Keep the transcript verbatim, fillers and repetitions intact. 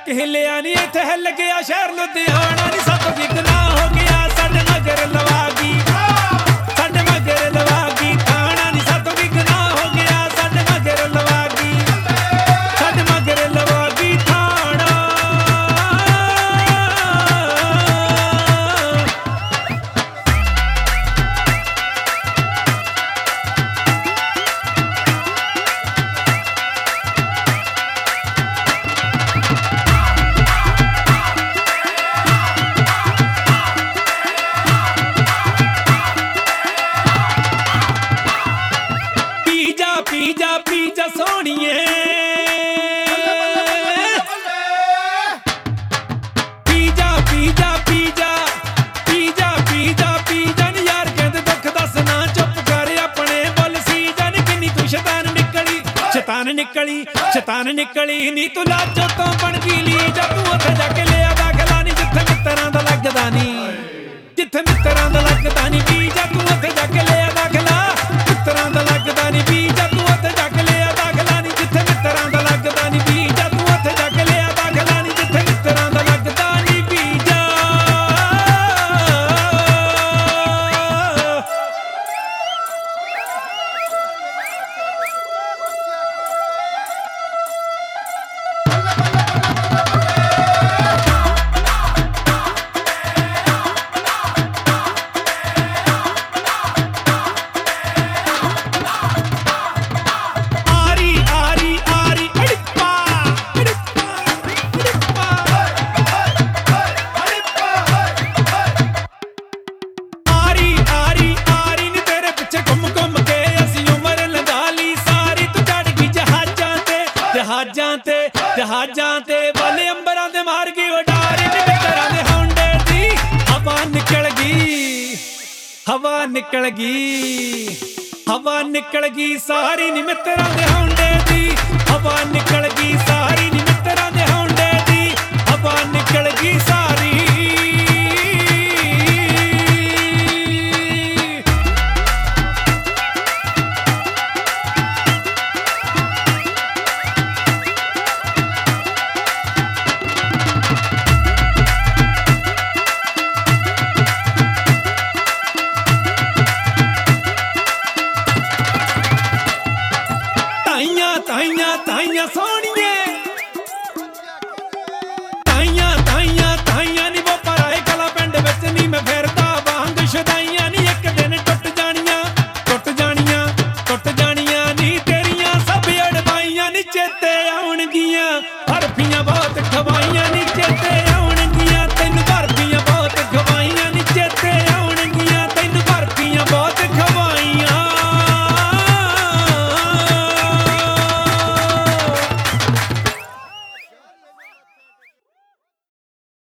ਤੱਕ ਹਿੱਲਿਆ ਨੀ ਇੱਥੇ ਹਿੱਲ ਗਿਆ ਸ਼ਹਿਰ ਲੁਧਿਆਣਾ ਨੀ ਸਭ ਵੀ ਗੁਨਾਹ ਹੋ ਗਿਆ ਸਾਡੇ ਮਗਰ ਲਵਾ ਗਈ ਸਾਡੇ ਮਗਰ ਲਵਾ ਗਈ ਥਾਣਾ ਨੀ ਸਭ ਵੀ ਗੁਨਾਹ ਹੋ ਗਿਆ ਸਾਡੇ ਮਗਰ ਲਵਾ ਗਈ ਸਾਡੇ ਮਗਰ ਲਵਾ ਗਈ ਥਾਣਾ ਪੀਜਾ ਪੀਜਾ ਸੋਹਣੀਏ ਪੀਜਾ ਪੀਜਾ ਪੀਜਾ ਪੀਜਾ ਪੀਜਾ ਪੀਜਾ ਨੀ ਯਾਰ ਕਹਿੰਦੇ ਦੁੱਖ ਦੱਸਣਾ ਚੁੱਪ ਕਰ ਆਪਣੇ ਬੋਲ ਸੀ ਜਾਨ ਕਿੰਨੀ ਤੂੰ ਸ਼ੈਤਾਨ ਨਿਕਲੀ ਸ਼ੈਤਾਨ ਨਿਕਲੀ ਸ਼ੈਤਾਨ ਨਿਕਲੀ ਨੀ ਤੂੰ ਲਾਜੋ ਤੋਂ ਬਣ ਗਈ ਲੀ ਜਾ ਤੂੰ ਉੱਥੇ ਜਾ ਕੇ ਲਿਆ ਦਾਖਲਾ ਨੀ ਜਿੱਥੇ ਮਿੱਤਰਾਂ ਦਾ ਲੱਗਦਾ ਨੀ ਜਿੱਥੇ ਮਿੱਤਰਾਂ ਦਾ ਲੱਗਦਾ ਨੀ ਪੀਜਾ ਤੂੰ ਉੱਥੇ ਜਾ ਕੇ ਲਿਆ ਦਾਖਲਾ ਮਿੱਤਰਾਂ ਦਾ ਲੱਗਦਾ ਨੀ ਪੀਜਾ ਜਹਾਜ਼ਾਂ ਤੇ ਜਹਾਜ਼ਾਂ ਤੇ ਵਾਲੇ ਅੰਬਰਾਂ ਦੇ ਮਾਰ ਗਈ ਉਡਾਰੀ ਨੀ ਮਿੱਤਰਾਂ ਦੇ ਹੌਂਡੇ ਦੀ ਹਵਾ ਨਿਕਲ ਗਈ ਹਵਾ ਨਿਕਲ ਗਈ ਹਵਾ ਨਿਕਲ ਗਈ ਸਾਰੀ ਨੀ ਮਿੱਤਰਾਂ ਦੇ ਹੌਂਡੇ ਦੀ ਹਵਾ ਨਿਕਲ ਗਈ ਸਾਰੀ